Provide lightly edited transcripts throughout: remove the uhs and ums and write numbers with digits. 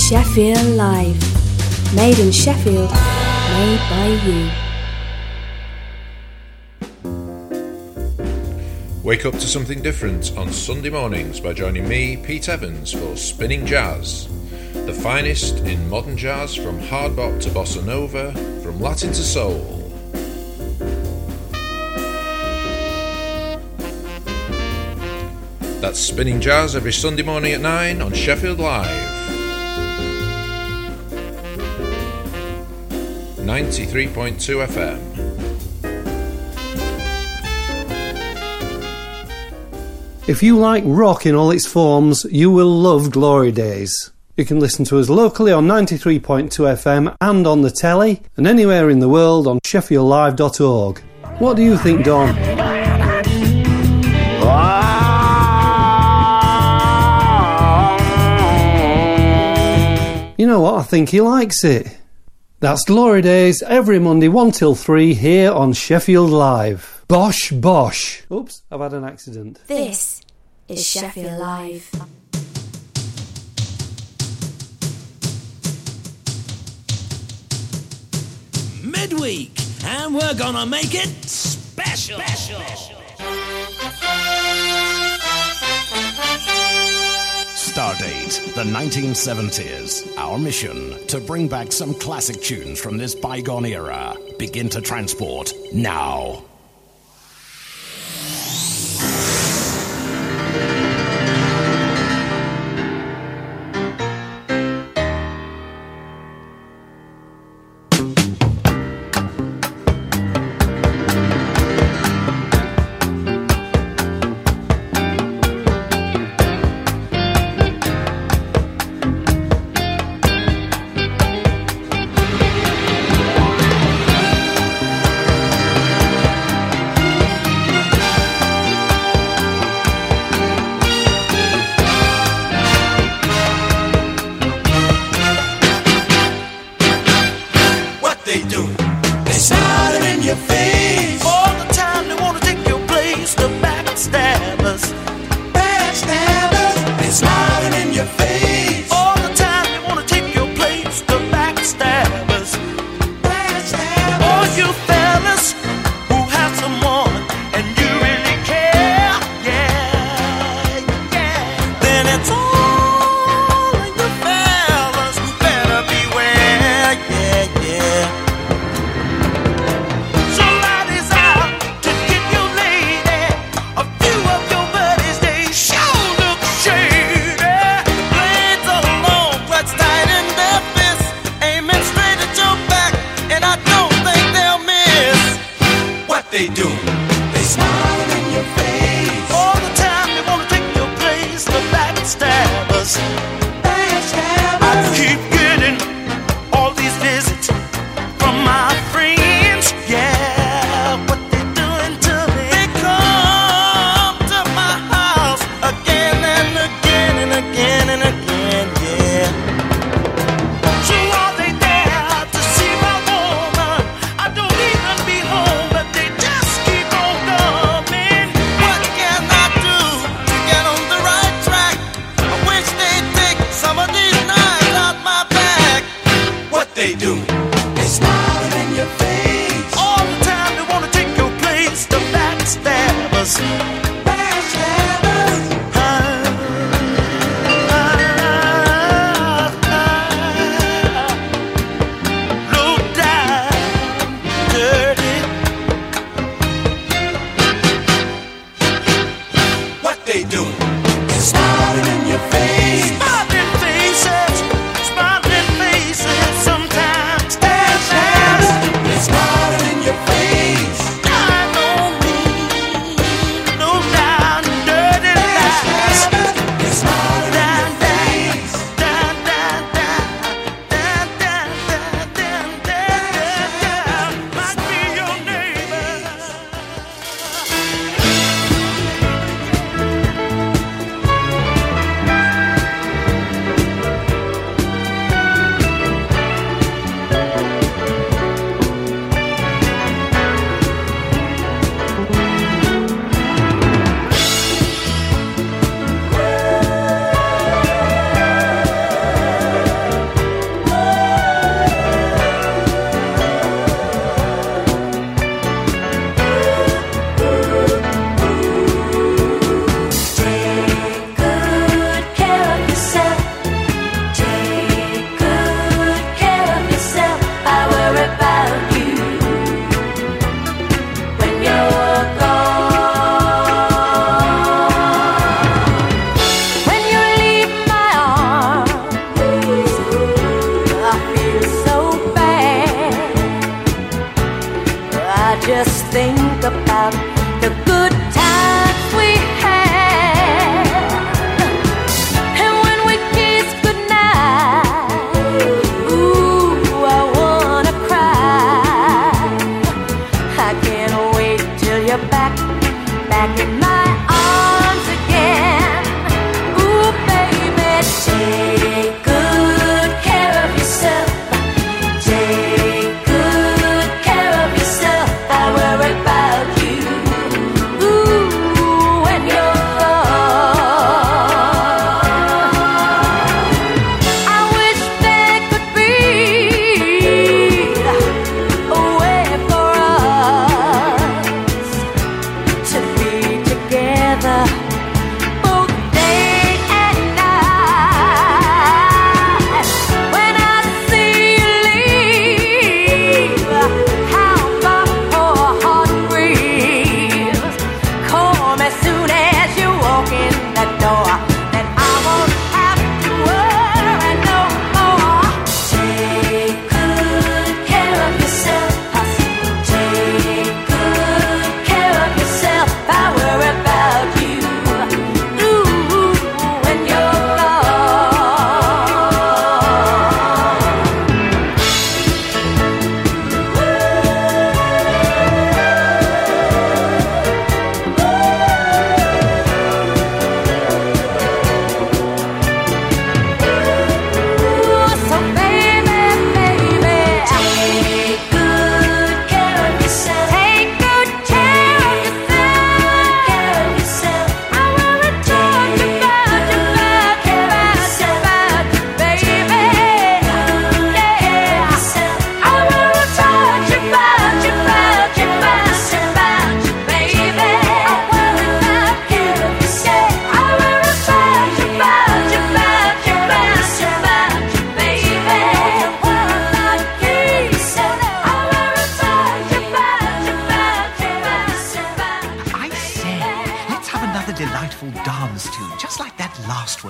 Sheffield Live. Made in Sheffield, made by you. Wake up to something different on Sunday mornings by joining me, Pete Evans, for Spinning Jazz. The finest in modern jazz, from hard bop to bossa nova, from Latin to soul. That's Spinning Jazz every Sunday morning at 9 on Sheffield Live. 93.2 FM. If you like rock in all its forms, you will love Glory Days. You can listen to us locally on 93.2 FM and on the telly, and anywhere in the world on sheffieldlive.org. What do you think, Don? You know what? I think he likes it. That's Glory Days every Monday 1 till 3 here on Sheffield Live. Bosh, bosh. Oops, I've had an accident. This is Sheffield Live. Midweek, and we're gonna make it special. Stardate, the 1970s. Our mission, to bring back some classic tunes from this bygone era. Begin to transport now.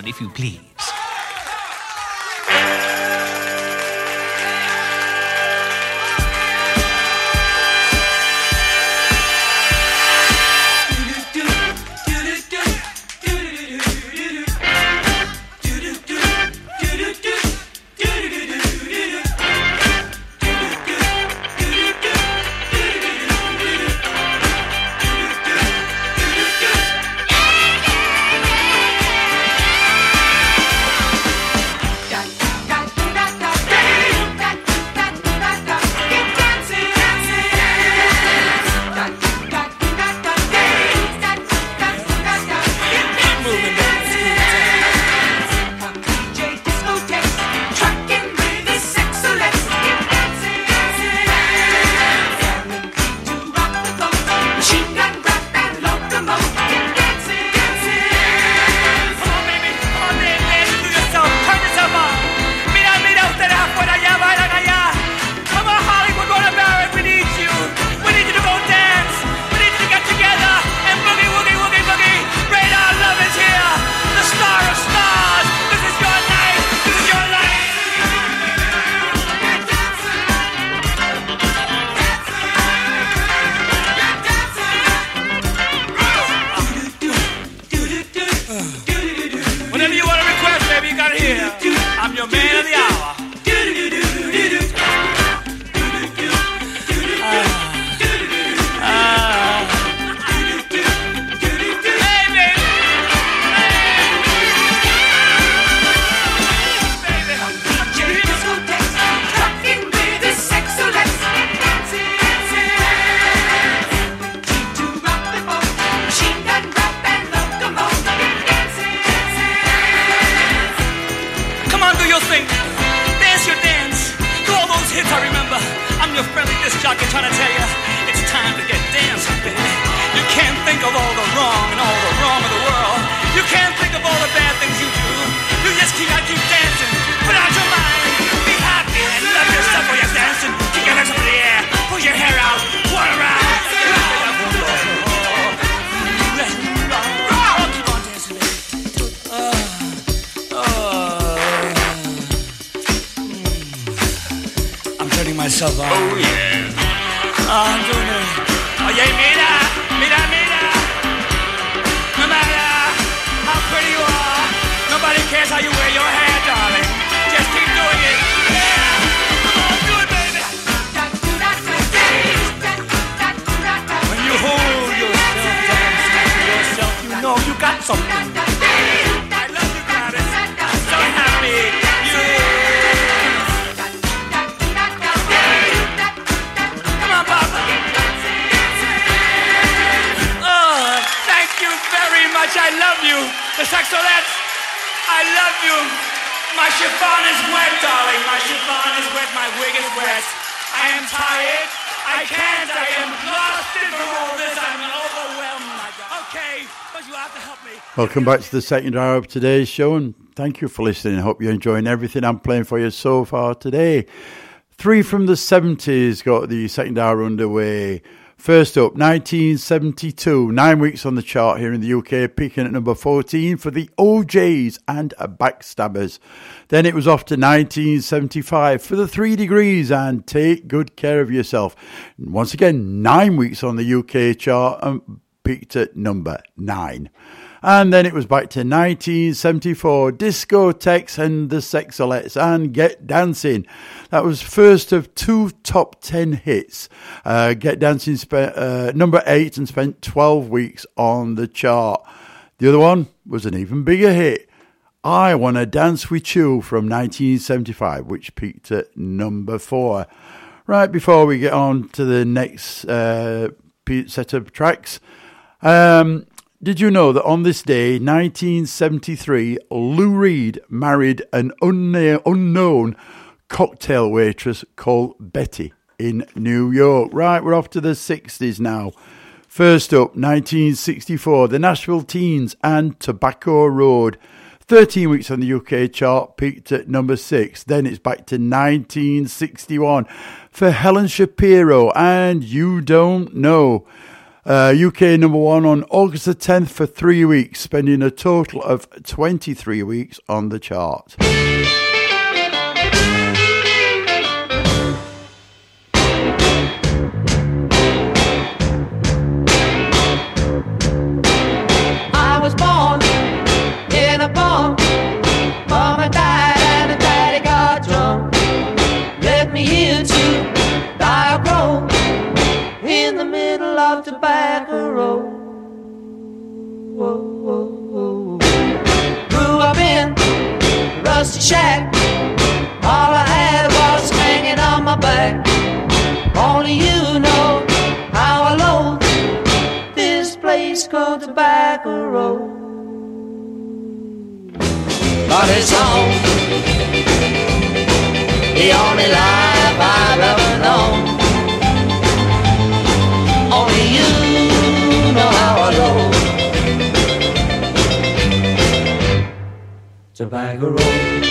if you please. Welcome back to the second hour of today's show, and thank you for listening. I hope you're enjoying everything I'm playing for you so far today. 3 from the 70s got the second hour underway. First up, 1972, 9 weeks on the chart here in the UK, peaking at number 14 for the OJs and Backstabbers. Then it was off to 1975 for the 3 Degrees and Take Good Care of Yourself. And once again, 9 weeks on the UK chart and peaked at number 9. And then it was back to 1974, Discotheques and the Sexolettes and Get Dancing. That was first of 2 top 10 hits. Get Dancing spent number 8 and spent 12 weeks on the chart. The other one was an even bigger hit, I Wanna Dance With You from 1975, which peaked at number 4. Right, before we get on to the next set of tracks, did you know that on this day, 1973, Lou Reed married an unknown cocktail waitress called Betty in New York? Right, we're off to the 60s now. First up, 1964, the Nashville Teens and Tobacco Road. 13 weeks on the UK chart, peaked at number 6. Then it's back to 1961 for Helen Shapiro and You Don't Know. UK number 1 on August the 10th for 3 weeks, spending a total of 23 weeks on the chart. I was born in a barn. Mama died and her daddy got drunk. Left me here to die or grow in the middle of Tobacco Road. Whoa, whoa, whoa. Grew up in a rusty shack. All I had was hanging on my back. Only you know how I loathe this place called Tobacco Road. But it's home, the only life I've ever known. Only you know how I loathe Tobacco Road.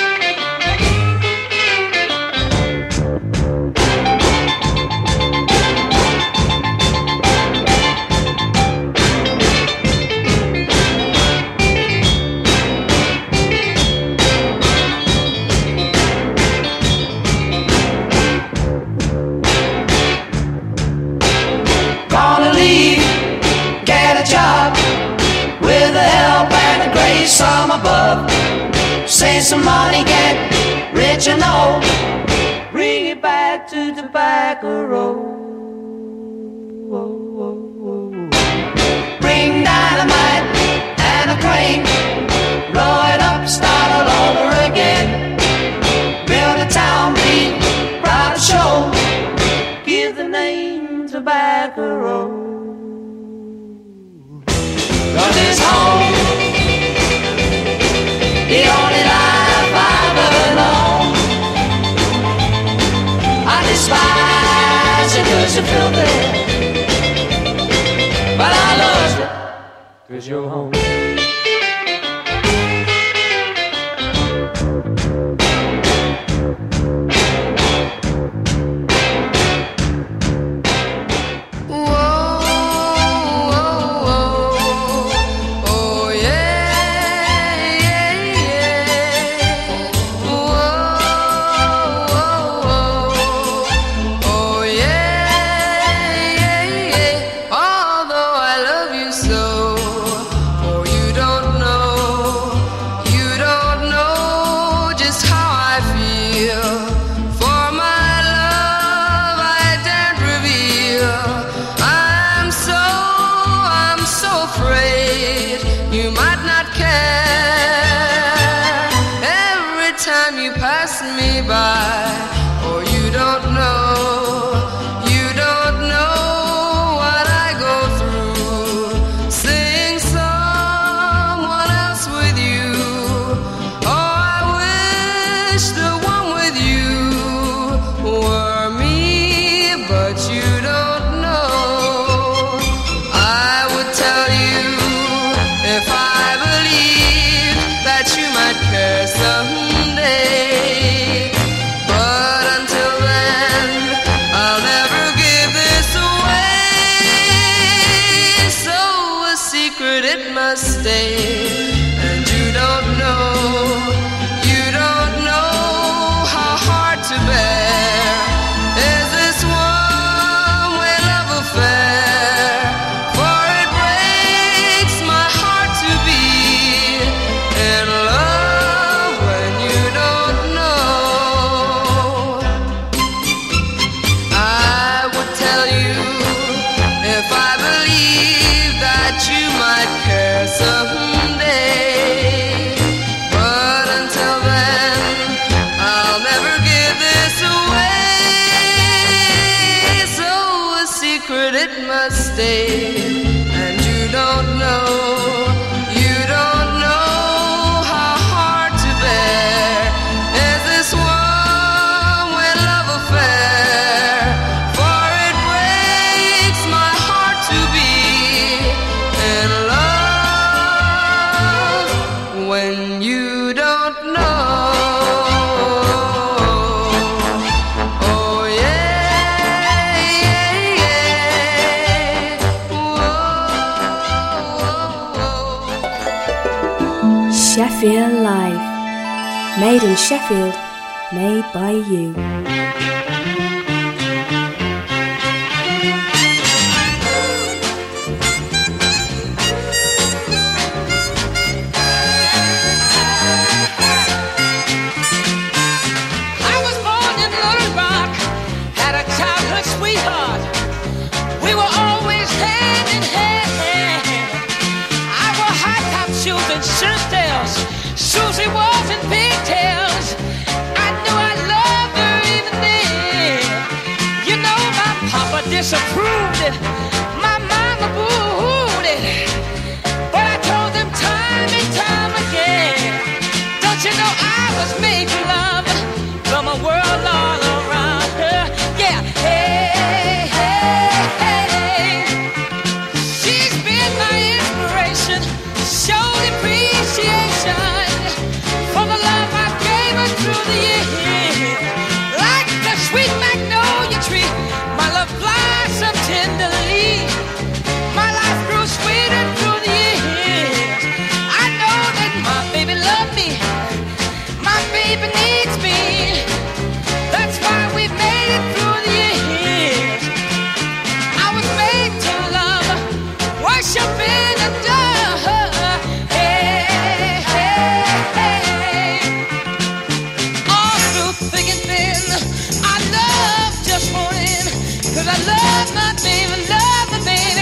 Some above, save some money, get rich and old, bring it back to Tobacco Road. Whoa, whoa, whoa. Bring dynamite and a crane, blow it up, start all over again. Build a town, be proud to show, give the name Tobacco Road. 'Cause it's home, the only life I've ever known. I despise it 'cause you feel there, but I love it 'cause you're home. Feel life. Made in Sheffield, made by you. Susie was in pigtails. I knew I loved her even then. You know my papa disapproved it, my mama booed it, but I told them time and time again, don't you know I was made to love from a world all around her. Yeah, hey, hey, hey. She's been my inspiration, showed appreciation for the love I gave her through the years. Like the sweet magnolia tree, my love blossomed tenderly. My life grew sweeter through the years. I know that my baby loved me, my baby needs me. That's why we made it through the years. I was made to love, worship and adore her. Hey, hey, hey. All through thick and thin, I love just one in, 'cause I love my baby, love my baby.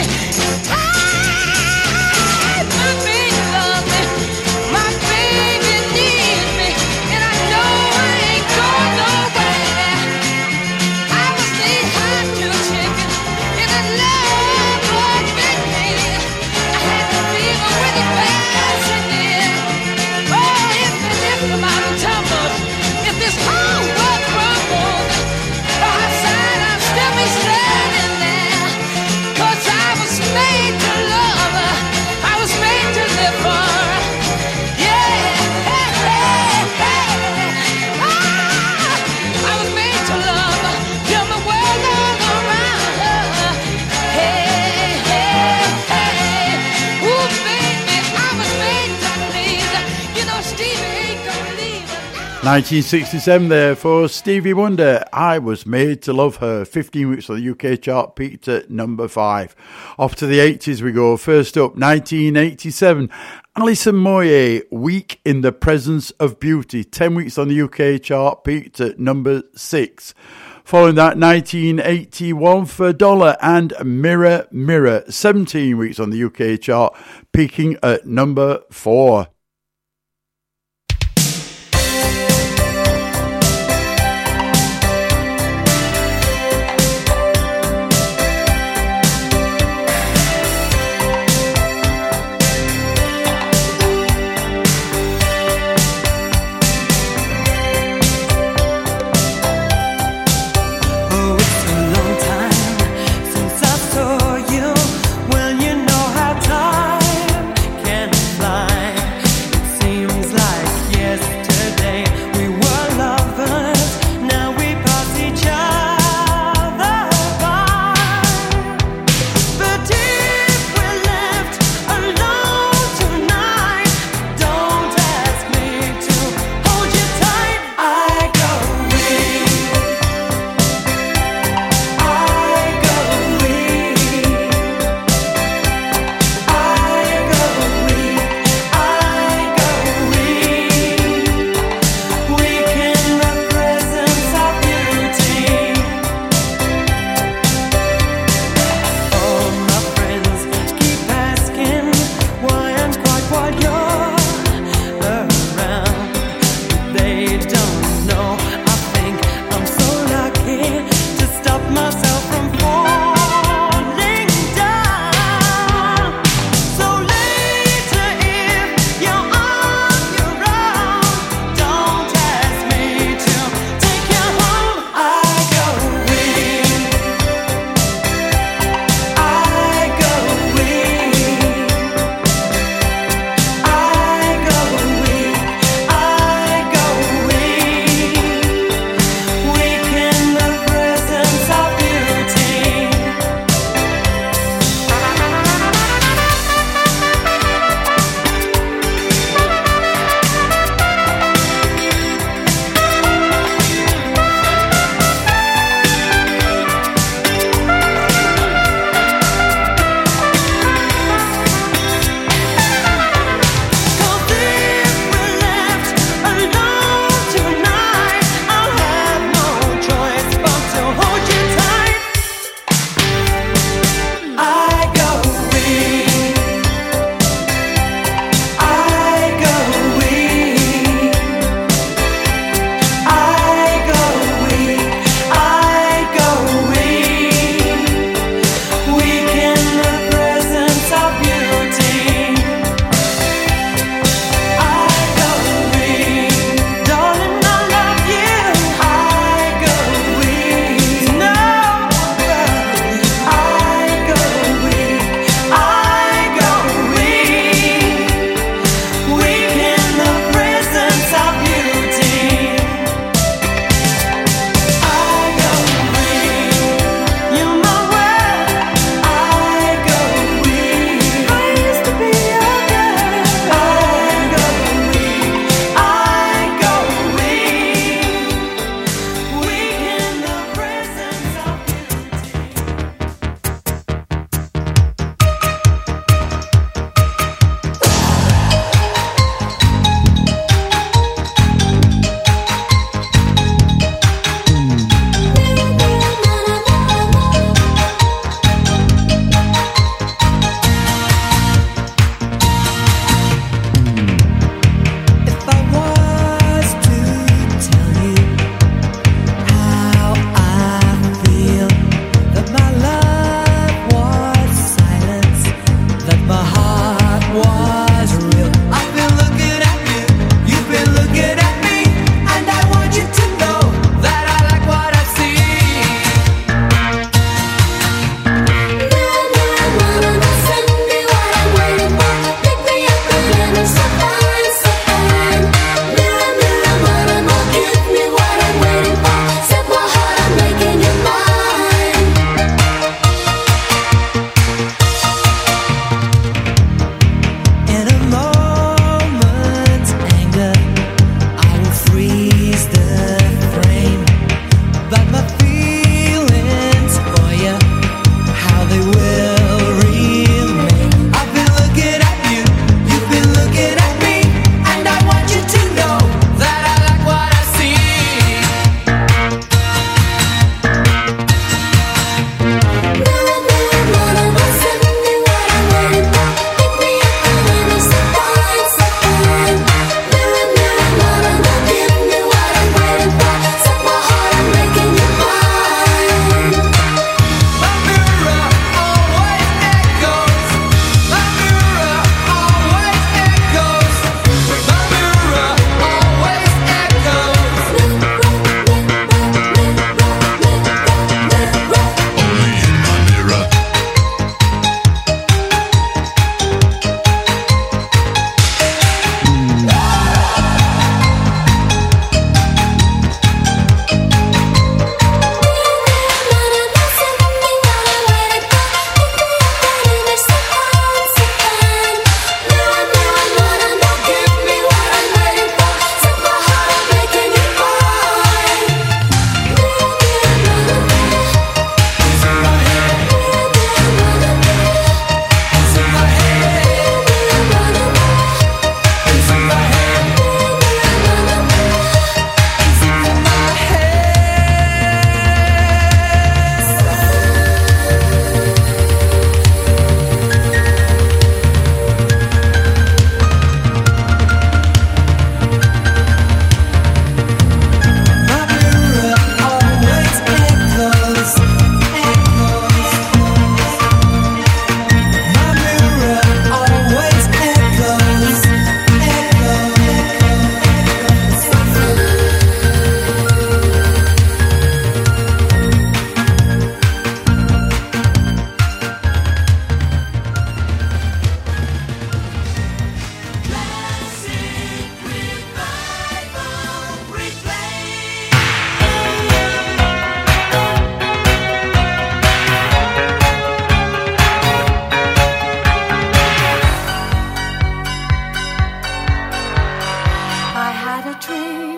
Ah, my baby love me, my baby needs me, and I know I ain't going nowhere. I was knee-high to a chicken, and I love what bit me. I had the fever with it passing in. Oh, if the mountain tumbles, if this whole world crumbles, by her side I'll still be standing there. 'Cause I was made to love her, I was made to live for her. Yeah, hey, hey, hey. Ah, I was made to love her, feel the world all around her. Hey, hey, hey. Ooh, baby, I was made to please her. You know Stevie ain't gonna leave her. 1967 there for Stevie Wonder. I Was Made to Love Her. 15 weeks on the UK chart, peaked at number 5. Off to the 80s we go. First up, 1987. Alison Moyet, Weak in the Presence of Beauty. 10 weeks on the UK chart, peaked at number 6. Following that, 1981 for Dollar and Mirror Mirror. 17 weeks on the UK chart, peaking at number 4. Oh, it's a long time since I saw you. Well, you know how time can fly.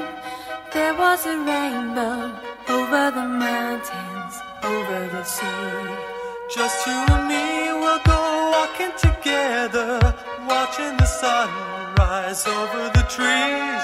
there was a rainbow over the mountains, over the sea. Just you and me, we'll go walking together, watching the sun rise over the trees.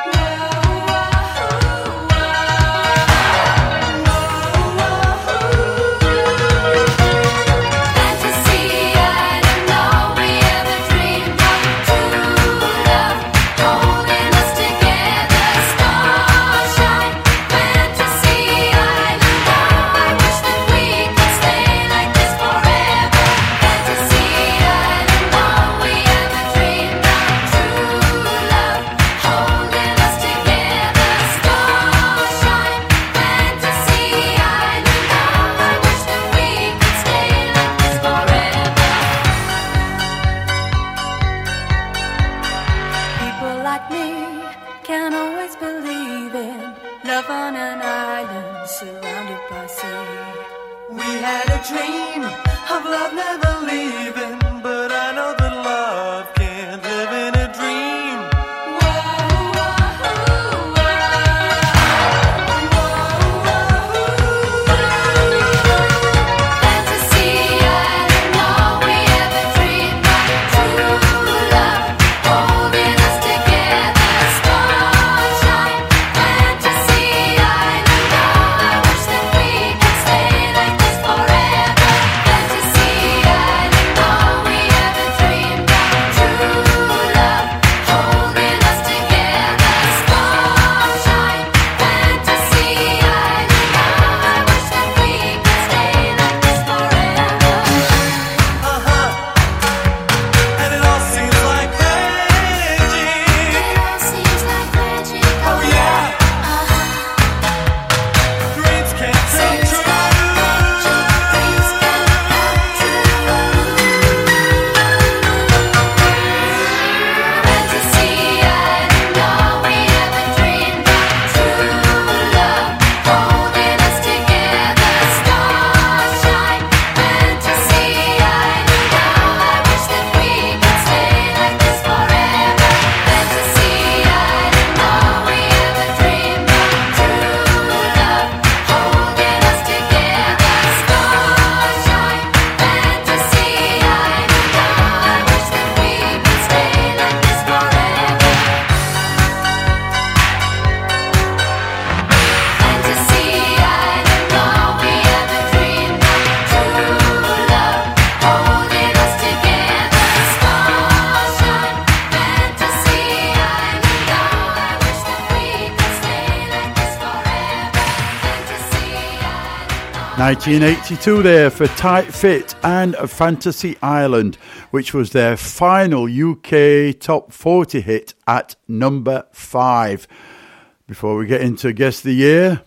...1982 there for Tight Fit and Fantasy Island, which was their final UK Top 40 hit at number 5. Before we get into Guess the Year,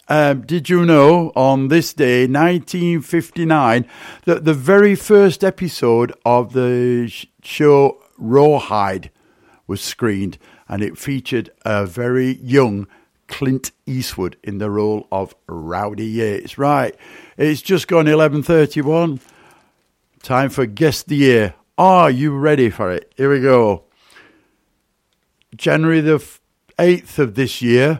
did you know on this day, 1959, that the very first episode of the show Rawhide was screened, and it featured a very young Clint Eastwood in the role of Rowdy Yates. Right, it's just gone 11:31. Time for Guess the Year. Are you ready for it? Here we go. January the 8th of this year,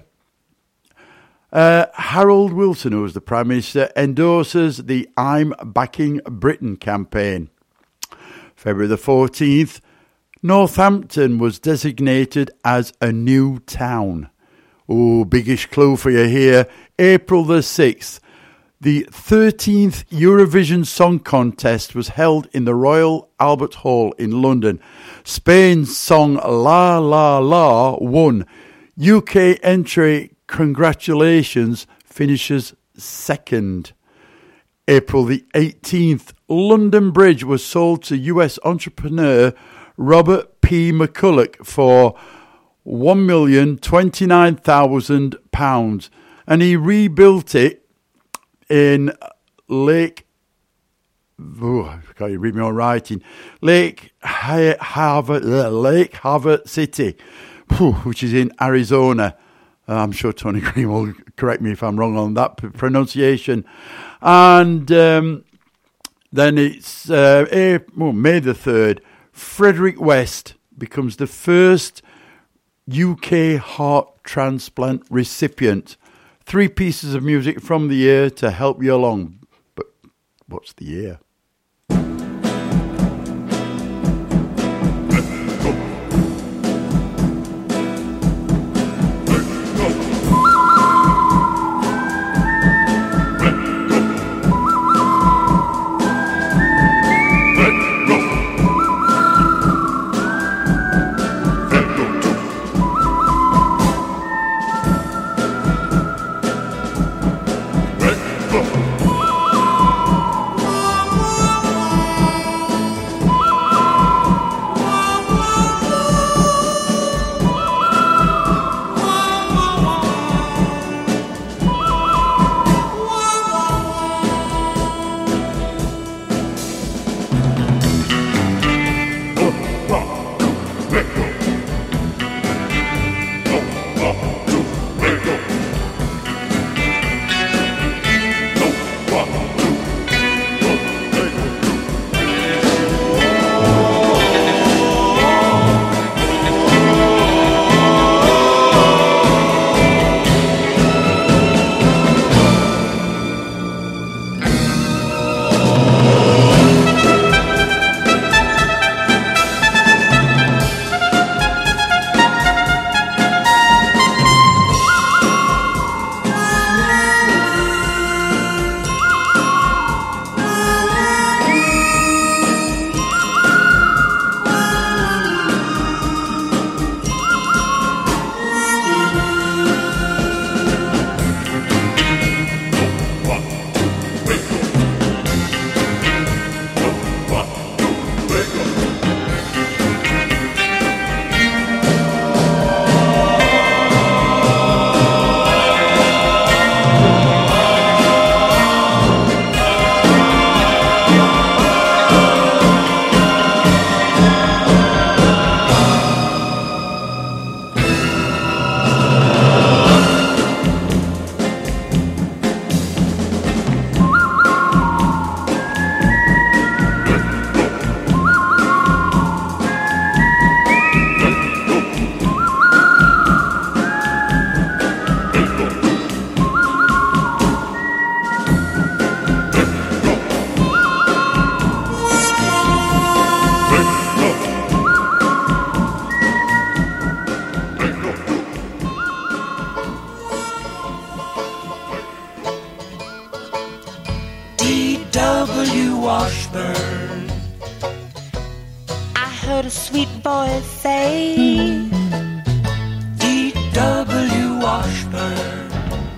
Harold Wilson, who was the Prime Minister, endorses the I'm Backing Britain campaign. February the 14th, Northampton was designated as a new town. Oh, biggish clue for you here. April the 6th, the 13th Eurovision Song Contest was held in the Royal Albert Hall in London. Spain's song La La La won. UK entry, congratulations, finishes second. April the 18th, London Bridge was sold to US entrepreneur Robert P. McCulloch for £1,029,000, and he rebuilt it in Lake Harvard City, which is in Arizona. I'm sure Tony Green will correct me if I'm wrong on that pronunciation. And then it's May the 3rd, Frederick West becomes the first UK transplant recipient. 3 pieces of music from the year to help you along. But what's the year? D.W. Washburn. I heard a sweet voice say, D.W. Washburn,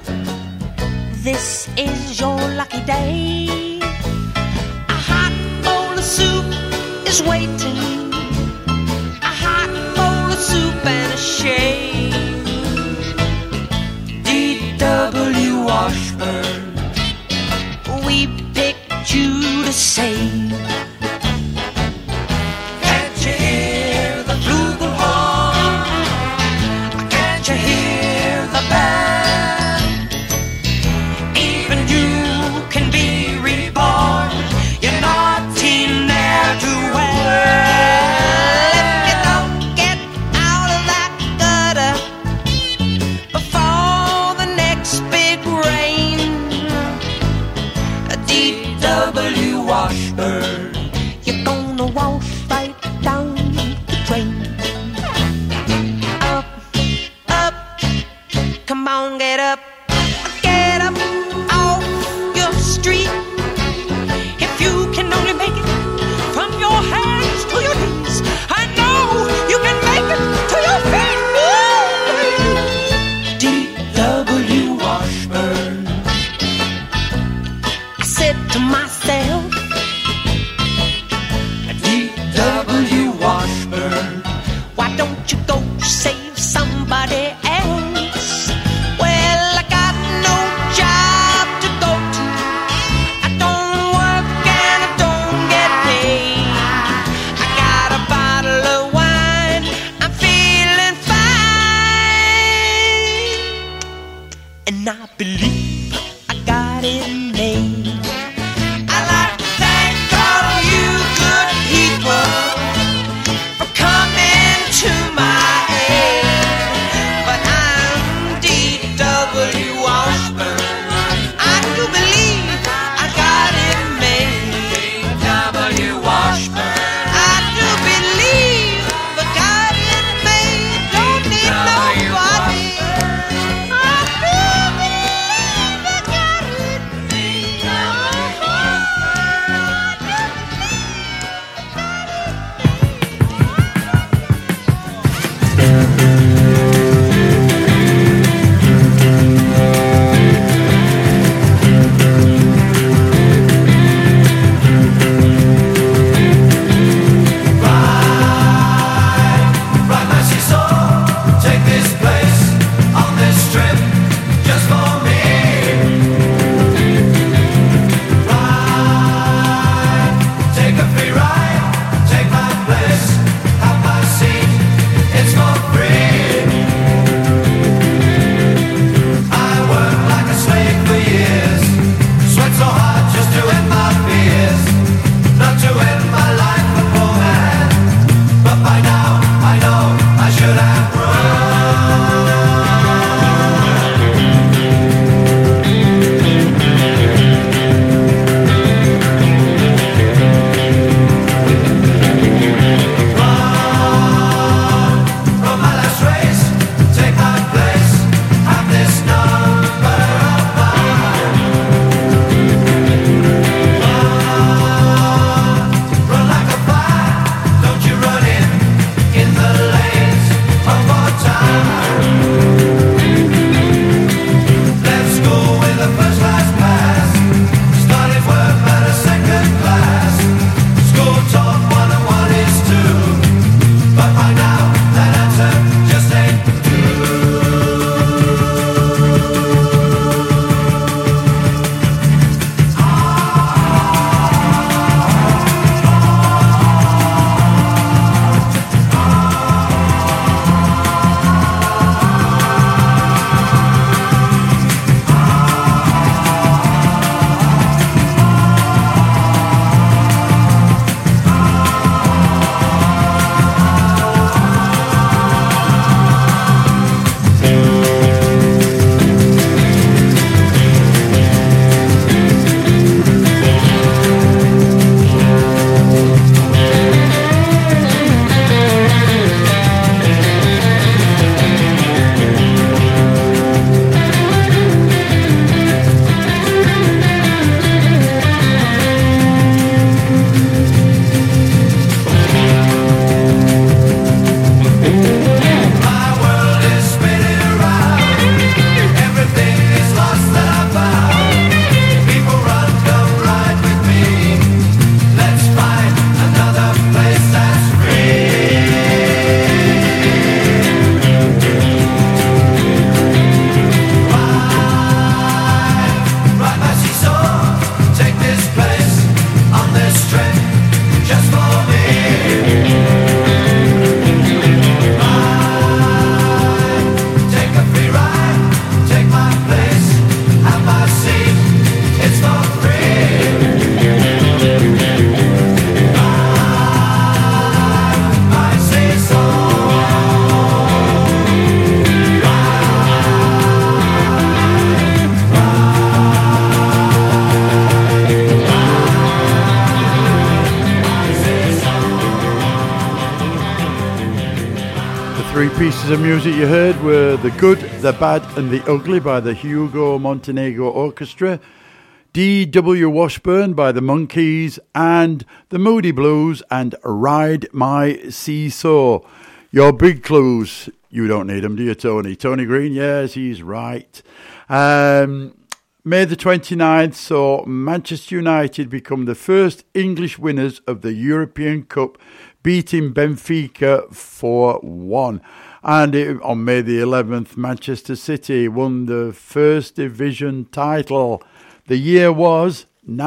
this is your lucky day. A hot bowl of soup is waiting, a hot bowl of soup and a shade. D.W. Washburn, we picked you to save. Can't you hear the flugelhorn? Can't you hear the band? Even you can be reborn. You're naughty ne'er-do-well. If you don't get out of that gutter before the next big rain, D.W. Washburn, you're gonna wash right down the drain. Up, up, come on, get up off your street. If you can only make it from your hands to your knees, I know you can make it to your feet. D.W. Washburn, I said to myself, D.W. Washburn, why don't you go save somebody else? Well, I got no job to go to, I don't work and I don't get paid. I got a bottle of wine, I'm feeling fine, and I believe I got it made. I'd like to thank all of you good people for coming to my aid, but I'm Three pieces of music you heard were The Good, The Bad and The Ugly by the Hugo Montenegro Orchestra, D.W. Washburn by the Monkees, and The Moody Blues and Ride My Seesaw. Your big clues, you don't need them, do you, Tony? Tony Green, yes, he's right. May the 29th saw Manchester United become the first English winners of the European Cup, beating Benfica 4-1. And on May the 11th, Manchester City won the First Division title. The year was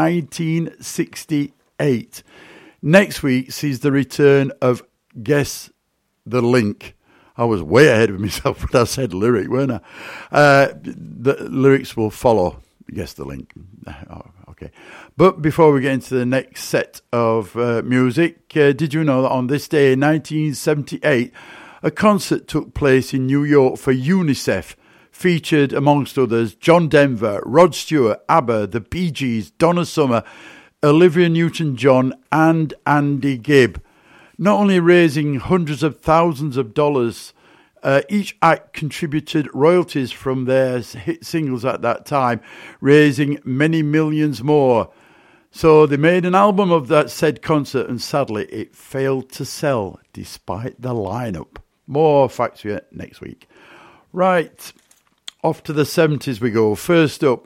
1968. Next week sees the return of Guess the Link. I was way ahead of myself when I said lyric, weren't I? The lyrics will follow. Guess the Link. Oh, okay. But before we get into the next set of music, did you know that on this day in 1978, a concert took place in New York for UNICEF, featured amongst others John Denver, Rod Stewart, ABBA, the Bee Gees, Donna Summer, Olivia Newton-John and Andy Gibb. Not only raising hundreds of thousands of dollars, each act contributed royalties from their hit singles at that time, raising many millions more. So they made an album of that said concert, and sadly it failed to sell despite the lineup. More facts for you next week. Right, off to the 70s we go. First up,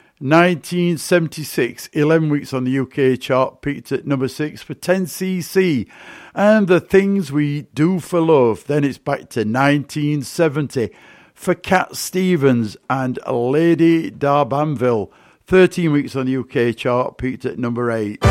1976, 11 weeks on the UK chart, peaked at number 6 for 10cc and The Things We Do for Love. Then it's back to 1970, for Cat Stevens and Lady D'Urbanville. 13 weeks on the UK chart, peaked at number 8.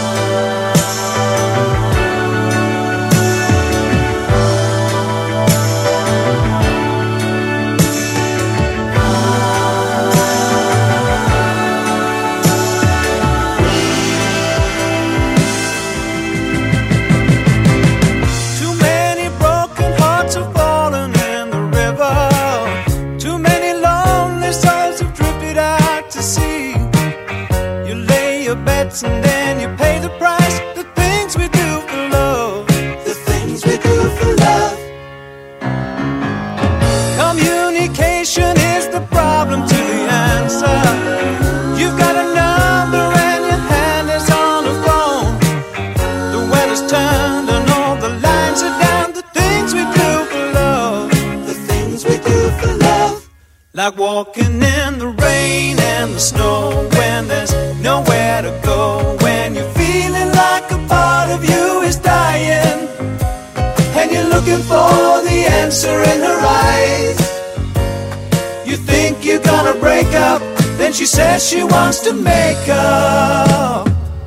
And then you pay the price. The things we do for love. The things we do for love. Communication is the problem to the answer. You've got a number and your hand is on the phone. The weather's turned and all the lines are down. The things we do for love. The things we do for love. Like walking in the rain and the snow when there's nowhere to go, when you're feeling like a part of you is dying and you're looking for the answer in her eyes. You think you're gonna break up, then she says she wants to make up.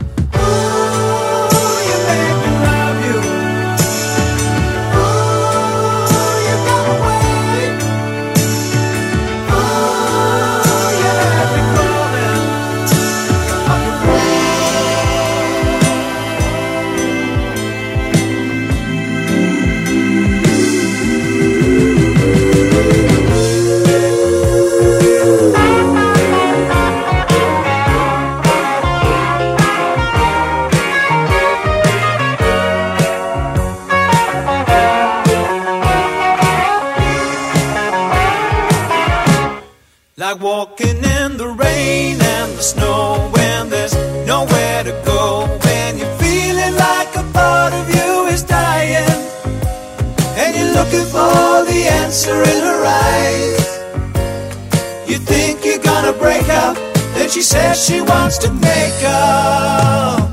Like walking in the rain and the snow when there's nowhere to go, when you're feeling like a part of you is dying and you're looking for the answer in her eyes. You think you're gonna break up, then she says she wants to make up.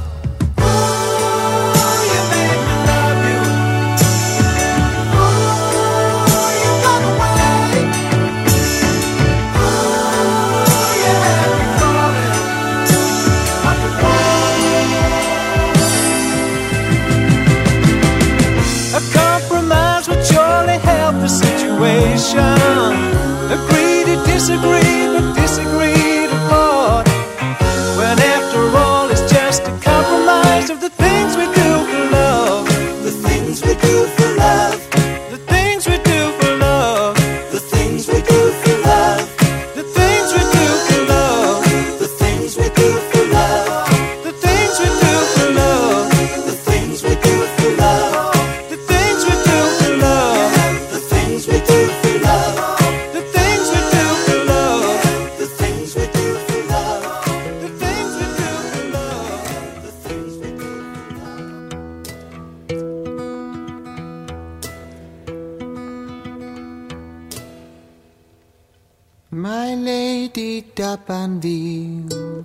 Agree to disagree, but disagree to part. When after all it's just a compromise of the things we do for love. The things we do for love. The things we do for love. The things we do for love. The things we do for love. The things we do for love. The things we do for love. The things we do for love. The things we do for love. The things we do for love. The things we do for love. The things we do for love. The things we do for love. The things we do for love. My Lady D'Urbanville,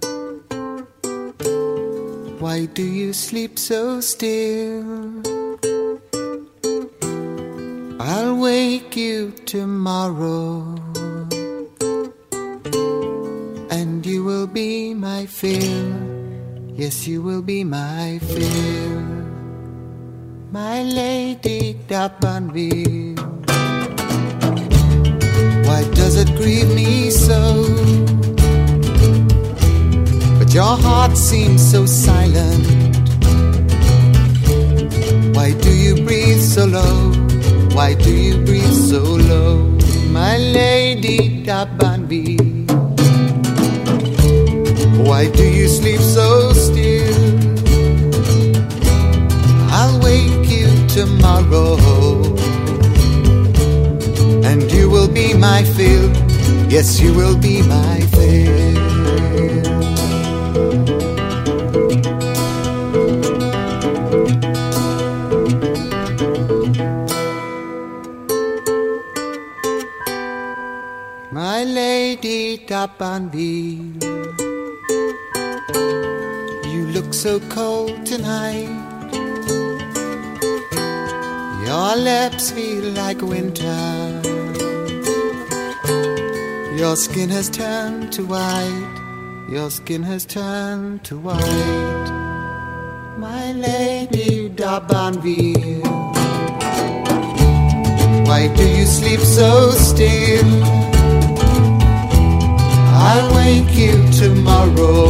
why do you sleep so still? I'll wake you tomorrow, and you will be my fill. Yes, you will be my fill. My Lady D'Urbanville, why does it grieve me so? But your heart seems so silent. Why do you breathe so low? Why do you breathe so low? My Lady D'Urbanville, why do you sleep so still? I'll wake you tomorrow, and you will be my fill. Yes, you will be my fill. My Lady D'Urbanville, you look so cold tonight. Your lips feel like winter. Your skin has turned to white. Your skin has turned to white. My lady d'Abanville, why do you sleep so still? I'll wake you tomorrow,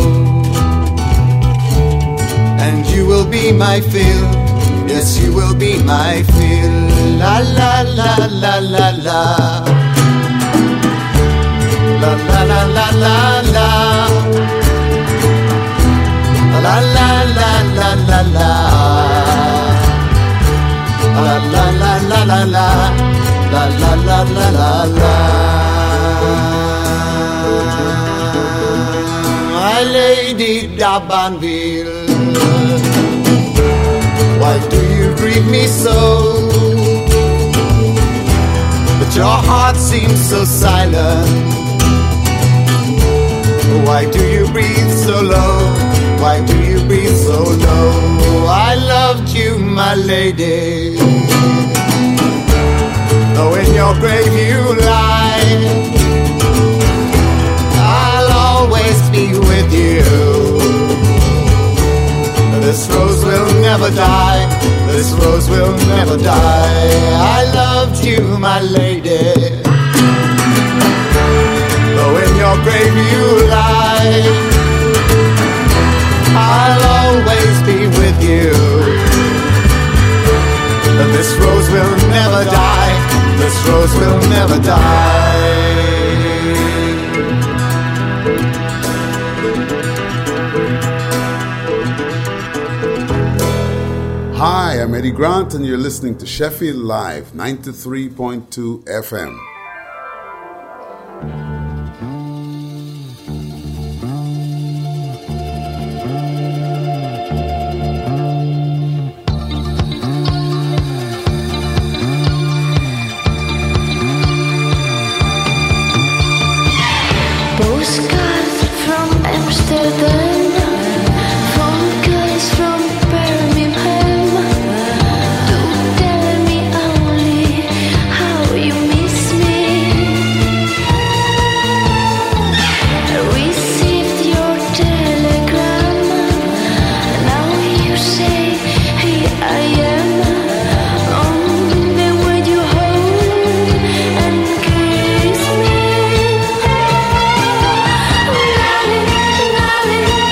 and you will be my fill. Yes, you will be my fill. La la la la la la. La la la la la la. La la la la la la. La la la la la la. La la la la la la. My lady d'Abanville, why do you grieve me so? But your heart seems so silent. Why do you breathe so low? Why do you breathe so low? I loved you, my lady. Though in your grave you lie, I'll always be with you. This rose will never die. This rose will never die. I loved you, my lady. Though in your grave you lie, I'll always be with you. This rose will never die. This rose will never die. Hi, I'm Eddie Grant, and you're listening to Sheffield Live, 93.2 FM. Postcards from Amsterdam, phone calls from Birmingham, to tell me only how you miss me. I received your telegram. Now you say, here I am. Only would you hold and kiss me? Darling, darling.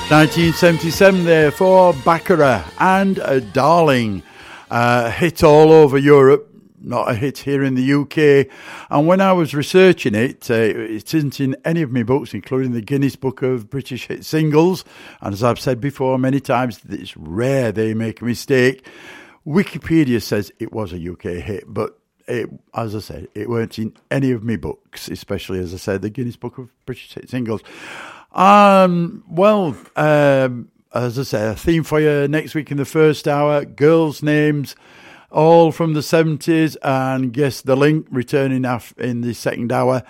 1977 there for Baccarat and a Darling. Hit all over Europe, not a hit here in the UK. And when I was researching it, it isn't in any of my books, including the Guinness Book of British Hit Singles. And as I've said before many times, it's rare they make a mistake. Wikipedia says it was a UK hit, but as I said, it weren't in any of my books, especially, as I said, the Guinness Book of British Hit Singles. As I say, a theme for you next week in the first hour, girls' names, all from the 70s, and Guess the Link returning in the second hour.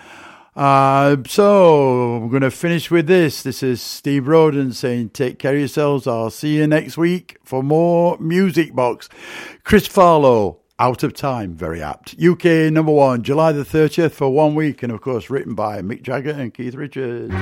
So we're going to finish with this. This is Steve Roden saying, take care of yourselves. I'll see you next week for more Music Box. Chris Farlow, Out of Time, very apt. UK number 1, July the 30th for 1 week, and of course written by Mick Jagger and Keith Richards.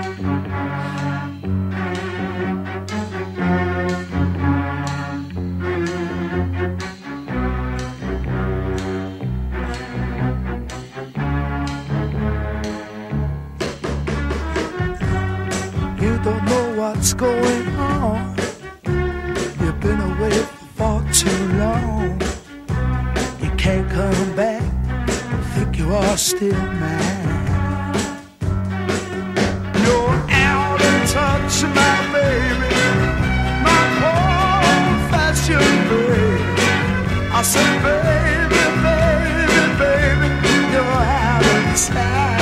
You don't know what's going on. You've been away for far too long. You can't come back. Think you are still mine. You're out of touch, my baby, my old-fashioned baby. I said, baby, baby, baby, you're out of time.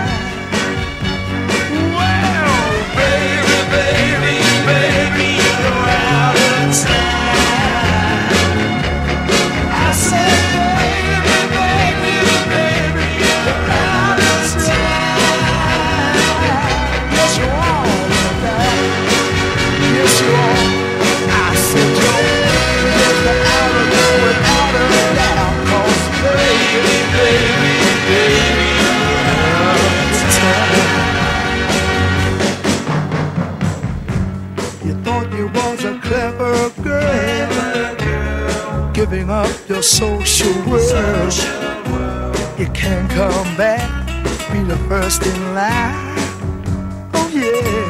Clever girl, giving up your social world. You can't come back, be the first in line. Oh yeah.